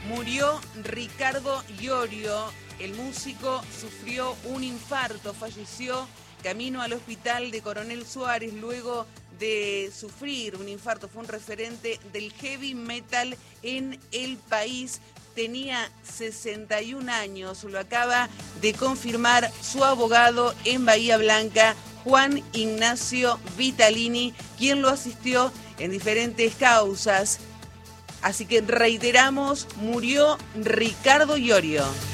Murió Ricardo Iorio, el músico sufrió un infarto, falleció camino al hospital de Coronel Suárez luego de sufrir un infarto. Fue un referente del heavy metal en el país. Tenía 61 años, lo acaba de confirmar su abogado en Bahía Blanca, Juan Ignacio Vitalini, quien lo asistió en diferentes causas. Así que reiteramos, murió Ricardo Iorio.